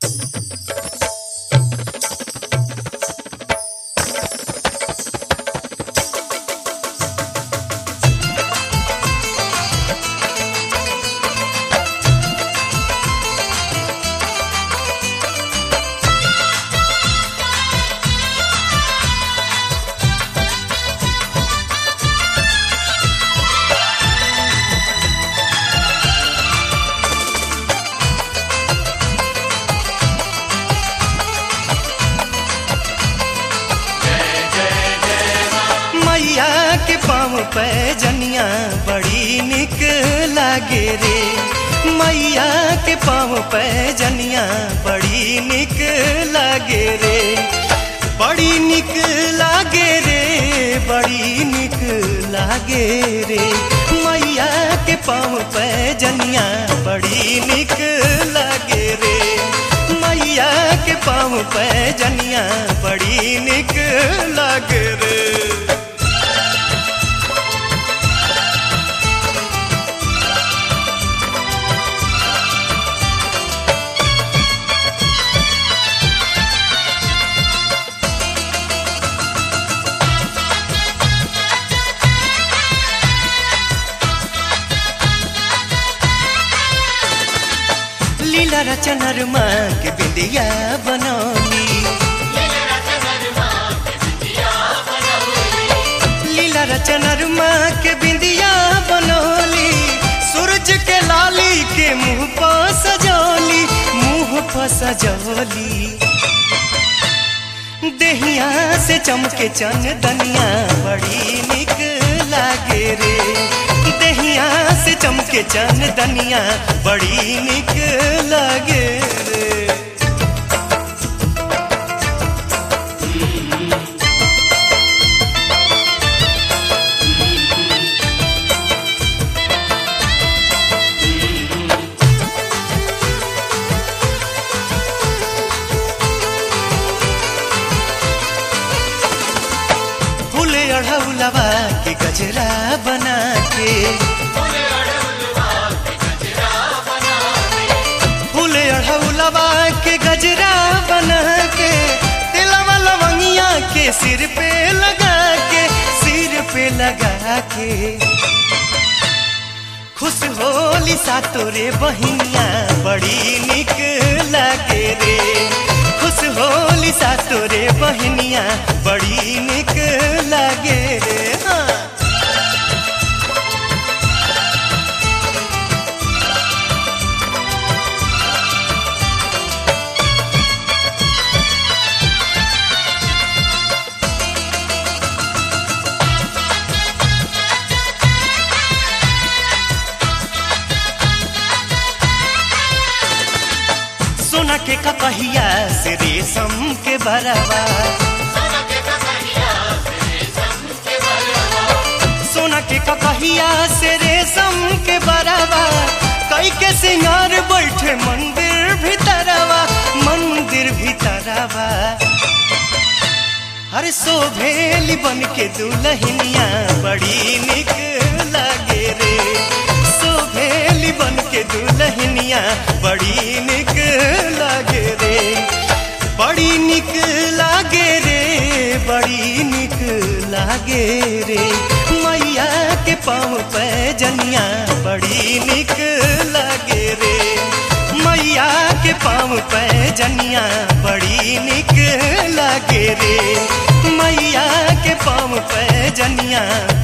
पैजनिया बड़ी निक लागे रे, मैया के पाँव पैजनिया बड़ी निक लागे रे, बड़ी निक लागे रे, बड़ी निक लागे रे, मैया के पाँव पैजनिया बड़ी निक लागे रे, मैया के पाँव पैजनिया बड़ी निक लागे रे। लीला रचनर माँ के बिंदिया बनौली, लीला रचनर माँ के बिंदिया बनौली, सूरज के लाली के मुँह पर सजौली, मुँह पर सजौली, देहिया से चमके चंदनिया बड़ी निक लागे रे, देहिया से चमके चंदनिया बड़ी निक लागे रे। फूले अढ़ौलवा के गजरा बना के, फूले अढ़ौलवा के गजरा बना के, तिलवा लवंगिया के सिर पे लगा के, सिर पे लगा के, खुश होली सा तोरे बहिनिया बड़ी निक लागे रे, खुश होली सा तोरे बहिनिया बड़ी निक लागे रे। हाँ। सोना के कपहिया से रेशम के बरवा, सोना के कपहिया से रेशम के बरवा, कई के सिंगार बैठे मंदिर भीतरवा, मंदिर भीतरवा, हरे शोभेली बन के दुल्हनिया बड़ी निक लागे रे, शोभेली बन के दुल्हनिया बड़ी निक लागे रे, बड़ी निक लागे रे, बड़ी निक लागे रे, मैया के पाँव पैजनिया बड़ी निक लागे रे, मैया के पाँव पैजनिया बड़ी निक लागे रे, मैया के पाँव पैजनिया